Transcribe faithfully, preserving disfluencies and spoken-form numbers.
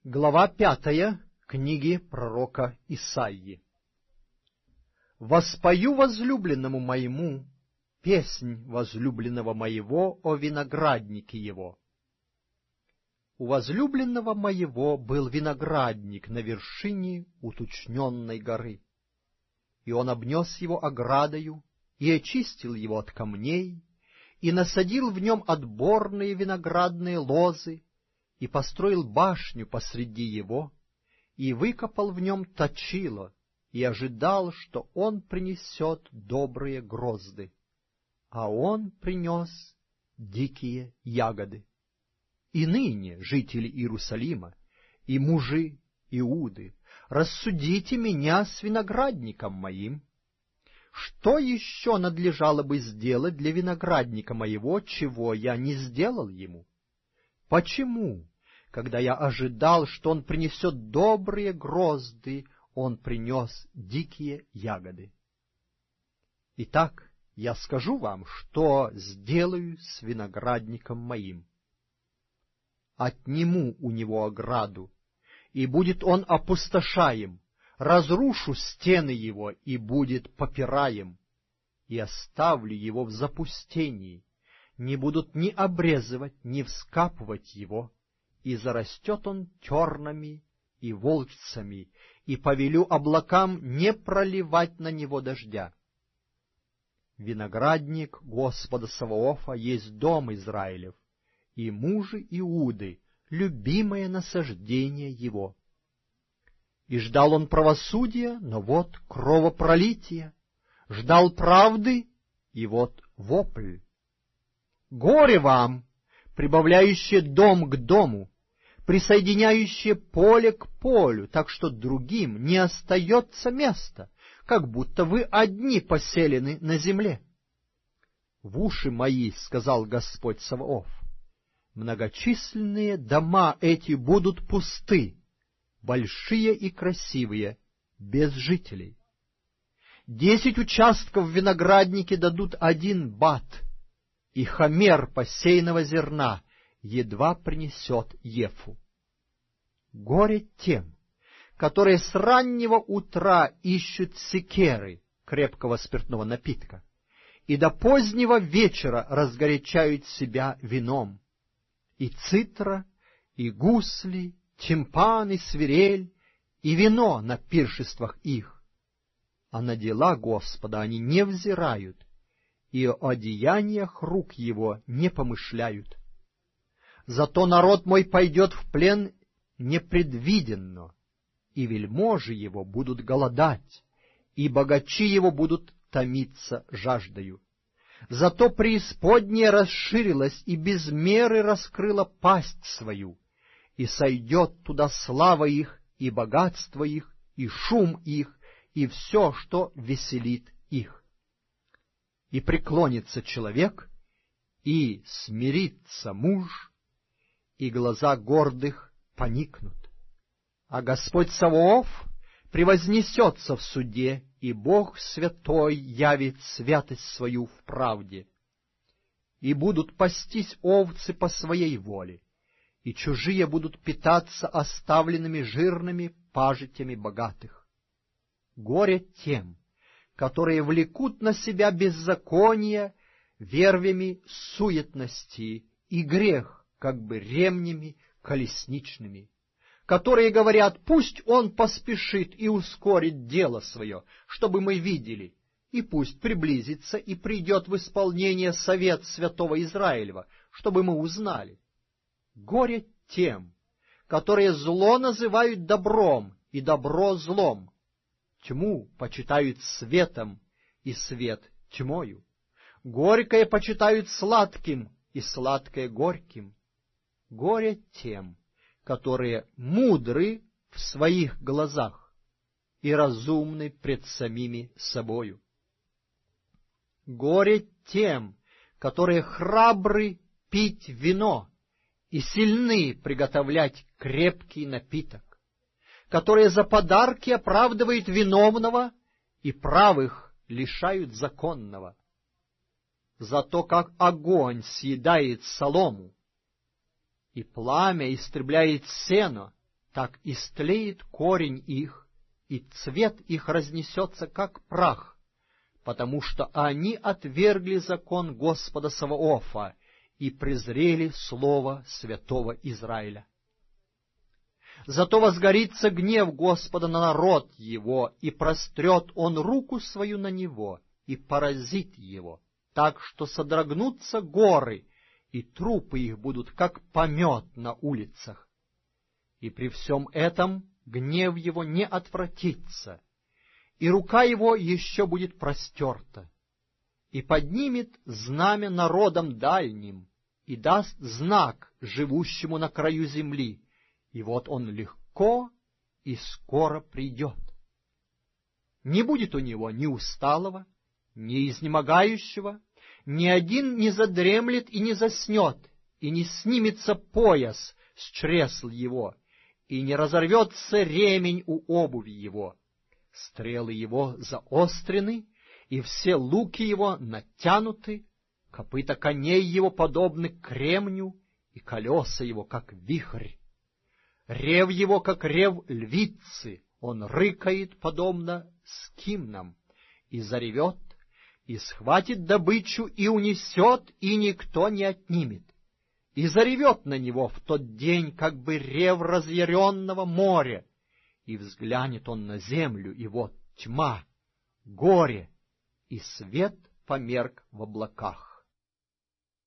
Глава пятая книги пророка Исаии. «Воспою возлюбленному моему песнь возлюбленного моего о винограднике его. У возлюбленного моего был виноградник на вершине уточненной горы, и он обнес его оградою, и очистил его от камней, и насадил в нем отборные виноградные лозы, и построил башню посреди его, и выкопал в нем точило, и ожидал, что он принесет добрые грозды, а он принес дикие ягоды. И ныне, жители Иерусалима, и мужи Иуды, рассудите меня с виноградником моим. Что еще надлежало бы сделать для виноградника моего, чего я не сделал ему? Почему, когда я ожидал, что он принесет добрые грозды, он принес дикие ягоды? Итак, я скажу вам, что сделаю с виноградником моим. Отниму у него ограду, и будет он опустошаем, разрушу стены его, и будет попираем, и оставлю его в запустении, не будут ни обрезывать, ни вскапывать его, и зарастет он тернами и волчцами, и повелю облакам не проливать на него дождя. Виноградник Господа Саваофа есть дом Израилев, и мужи Иуды — любимое насаждение его. И ждал он правосудия, но вот кровопролитие, ждал правды, и вот вопль. Горе вам, прибавляющее дом к дому, присоединяющее поле к полю, так что другим не остается места, как будто вы одни поселены на земле. В уши мои, сказал Господь Саваоф, многочисленные дома эти будут пусты, большие и красивые, без жителей. Десять участков в винограднике дадут один бат, и хомер посеянного зерна едва принесет ефу. Горе тем, которые с раннего утра ищут секеры, крепкого спиртного напитка, и до позднего вечера разгорячают себя вином, и цитра, и гусли, тимпан и свирель, и вино на пиршествах их. А на дела Господа они не взирают, и о деяниях рук его не помышляют. Зато народ мой пойдет в плен непредвиденно, и вельможи его будут голодать, и богачи его будут томиться жаждою. Зато преисподняя расширилась и без меры раскрыла пасть свою, и сойдет туда слава их, и богатство их, и шум их, и все, что веселит их. И преклонится человек, и смирится муж, и глаза гордых поникнут. А Господь Саваоф превознесется в суде, и Бог святой явит святость свою в правде. И будут пастись овцы по своей воле, и чужие будут питаться оставленными жирными пажитями богатых. Горе тем, которые влекут на себя беззаконие вервями суетности и грех, как бы ремнями колесничными, которые говорят: пусть он поспешит и ускорит дело свое, чтобы мы видели, и пусть приблизится и придет в исполнение совет святого Израилева, чтобы мы узнали. Горе тем, которые зло называют добром и добро злом, тьму почитают светом и свет тьмою, горькое почитают сладким и сладкое горьким. Горе тем, которые мудры в своих глазах и разумны пред самими собою. Горе тем, которые храбры пить вино и сильны приготовлять крепкий напиток, которые за подарки оправдывают виновного и правых лишают законного. Зато как огонь съедает солому, и пламя истребляет сено, так истлеет корень их, и цвет их разнесется, как прах, потому что они отвергли закон Господа Саваофа и презрели слово святого Израиля. Зато возгорится гнев Господа на народ его, и прострет он руку свою на него, и поразит его, так что содрогнутся горы, и трупы их будут, как помет на улицах. И при всем этом гнев его не отвратится, и рука его еще будет простерта, и поднимет знамя народам дальним, и даст знак живущему на краю земли, и вот он легко и скоро придет. Не будет у него ни усталого, ни изнемогающего, ни один не задремлет и не заснет, и не снимется пояс с чресл его, и не разорвется ремень у обуви его. Стрелы его заострены, и все луки его натянуты, копыта коней его подобны кремню, и колеса его, как вихрь. Рев его, как рев львицы, он рыкает, подобно скимнам, и заревет, и схватит добычу, и унесет, и никто не отнимет. И заревет на него в тот день, как бы рев разъяренного моря, и взглянет он на землю, и вот тьма, горе, и свет померк в облаках.